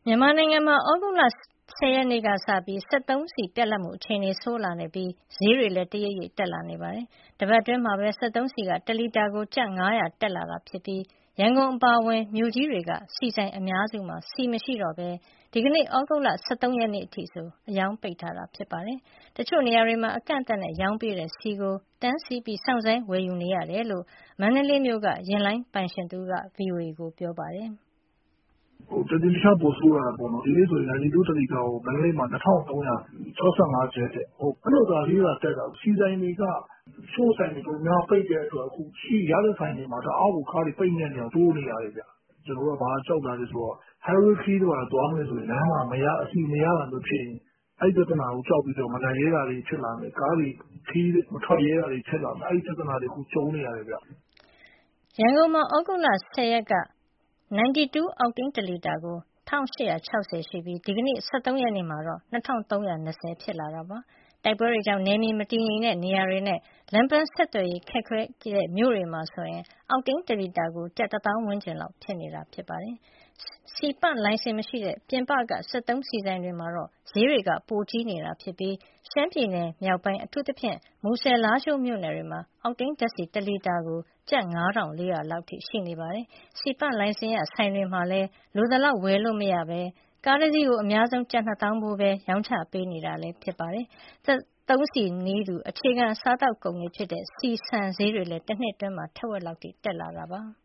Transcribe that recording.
မြန်မာနိုင်ငံမှာဩဂုတ်လ10 ရက်နေ့ကစပြီးစက်သုံးဆီပြတ်လပ်မှုအခြေအနေဆိုးလာနေပြီးဈေးတွေလည်းတရိပ်ရိပ်တက်လာနေပါတယ်။တပတ်အတွင်းမှာပဲစက်သုံးဆီက1လီတာကိုကျပ်900တက်လာတာဖြစ်ပြီးရန်ကုန်အပါအဝင်မြို့ကြီးတွေကဆီဆိုင်အများစုမှာဆီမရှိတော့ဘဲဒီကနေ့ဩဂုတ်လ13 ရက်နေ့အထိဆိုအယောင်းပိတ်ထားတာဖြစ်ပါတယ်။တချို့နေရာတွေမှာအကန့်အသတ်နဲ့ရောင်းပေးတဲ့ဆီကိုတန်းစီပြီးစောင့်ဆိုင်းဝယ်ယူနေရတယ်လို့မန္တလေးမြို့ကရင်လိုင်းပိုင်ရှင်သူက VOA ကိုပြောပါတယ်။တတိယပို့ဆိုးရတာပေါ့နော်ဒီနေ့ဆိုရင်92တလီတာကိုမန္တလေးမှာ2365ကျပ်တဲ့အဲ့လိုသာလေးတာတက်တာစီဆိုင်တွေကရှိုးဆိုင်တွေကများပိတ်တဲ့အတွက်အခုရှိရတဲ့ဆိုင်တွေမှာတအားကိုခါးတွေပိတ်နေတယ်တိုးနေရတယ်ဗျကျွန်တော်တို့ကဘာကြောက်လာလဲဆိုတော့ highway fee တော့သွားမယ်ဆိုရင်လမ်းမှာမရအစီမရတာမျိုးဖြစ်ရင်အဲ့ဒီပြဿနာကိုကြောက်ပြီးတော့မနိုင်ရဲတာတွေဖြစ်လာမယ်ကားတွေခီးမထွက်ရဲတာတွေဖြစ်လာမယ်အဲ့ဒီပြဿနာတွေကိုကြုံနေရတယ်ဗျရန်ကုန်မှာဩဂုတ်လ10 ရက်က92 အောက်တင်း1လီတာကို1860ရှိပြီးဒီကနေ့13 ရက်နေ့မှာတော့2320ဖြစ်လာတာပါ။တိုက်ပွဲတွေကြောင့်နယ်မြေမတည်ငြိမ်တဲ့နေရာတွေနဲ့လမ်းပန်းဆက်သွယ်ရေးခက်ခဲတဲ့မြို့တွေမှာဆိုရင်အောက်တင်း1လီတာကိုကျပ်1000ဝန်းကျင်လောက်ဖြစ်နေတာဖြစ်ပါတယ်။ဆီပန့်လိုင်စင်မရှိတဲ့ပြင်ပကစက်သုံးဆီဆိုင်တွေမှာတော့ဈေးတွေကပိုကြီးနေတာဖြစ်ပြီးရှမ်းပြည်နယ်မြောက်ပိုင်းအထူးသဖြင့်မူဆယ်လားရှိုးမြို့နယ်တွေမှာအောက်တင်းဓာတ်ဆီ1လီတာကိုကျပ်9400လောက်ထိရှိနေပါတယ်။ဆီပန့်လိုင်စင်ရဆိုင်တွေမှာလည်းလိုသလောက်ဝယ်လို့မရဘဲကားတစ်စီးကိုအများဆုံးကျပ်2000ဘိုးပဲရောင်းချပေးနေတာလည်းဖြစ်ပါတယ်။စက်သုံးဆီနည်းတူအခြေခံစားသောက်ကုန်တွေဖြစ်တဲ့ဆီဆန်ဈေးတွေလည်းတစ်နှစ်အတွင်းမှာထက်ဝက်လောက်တက်လာတာပါ။